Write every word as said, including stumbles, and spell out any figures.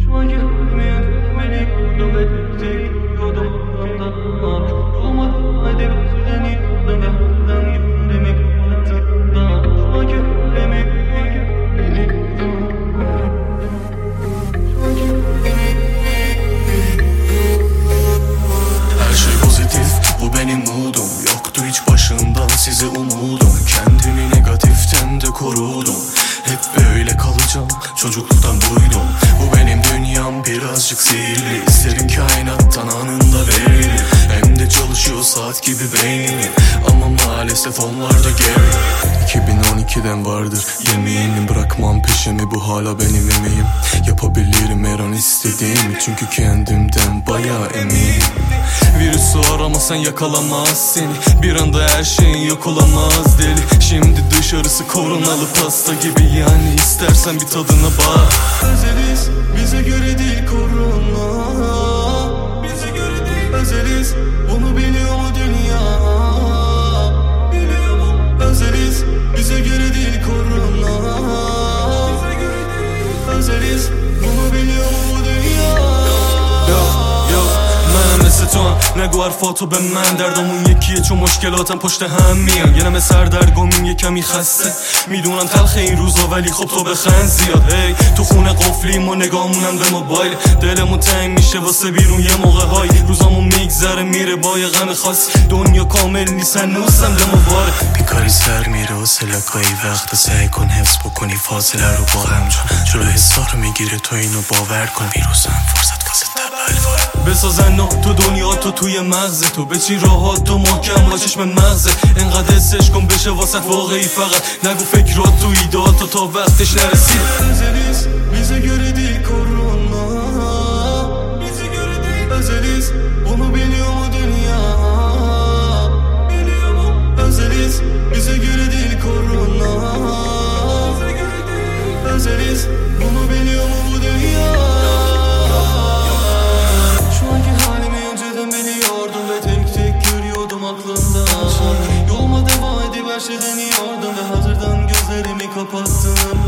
Şu anki halimi beni yordum ve tek yordum aklımda. Olmadı hadi seni yordum ve hızdan yüreğimi kapattım da. Şu anki halimi beni yordum. Şu anki halimi. Her şey pozitif, bu benim moodum. Yoktu hiç başından size umudum. Kendimi negatiften de korudum. Hep böyle kalacağım, çocukluktan duydum. Bu benim dünyam, birazcık sihirli. İsterim kainattan anında veririm. Hem de çalışıyor saat gibi beynim. Ama maalesef onlar da geri. iki bin on ikiden vardır yeminim. Bırakmam peşimi, bu hala benim emeğim. Yapabilirim her an istediğimi, çünkü kendimden bayağı eminim. Virüsü aramasan yakalamaz seni. Bir anda her şeyin yok olamaz deli. Şimdi dışarısı koronalı pasta gibi, yani istersen bir tadına bak. Özeliz, bize göre değil korona. Bize göre değil. Özeliz, bunu biliyor mu dünya? Biliyor mu? Özeliz, bize göre değil korona. Bize göre değil. Özeliz, bunu biliyor mu bu dünya? Yo, yo, من مثل تو هم نگو حرفاتو به من. دردمون یکیه چون مشکلاتم پشت هم میان. یه نمه سردرگمیم یه کمی خسته. میدونم تلخه این روزا ولی خب تو بخند زیاد. هی تو خونه قفلیم و نگامونم به موبایل. دلمون تنگ میشه واسه بیرون یه موقع های. روزامون میگذره میره با یه غم خاص. دنیا کامل نیست هنوزم دمو باره. بیکاری سر میره و سلکایی وقت. سعی کن حفظ بکنی فاصله رو با هم، چون جلو حسا رو میگیره. تو اینو باور کن، ویروسم فرصت واسه تبلواره. بسازن تو دنیا تو توی مغز تو. بچین راحت تو محکم با چشم مغزه. انقدر حسش کن بشه واسه واقعی. فقط نگو فکرات تو ایدات تو تا وقتش نرسید. Özeliz, bize göre değil korona. Bize göre değil. Özeliz, bunu biliyor mu dünya? Biliyor mu? Özeliz, bize göre değil korona. Bize göre değil. Özeliz, bunu biliyor mu bu dünya? Şu anki halimi önceden biliyordum ve tek tek görüyordum aklımda. Yoluma devam edip her şey deniyordum ve hazırdan gözlerimi kapattım.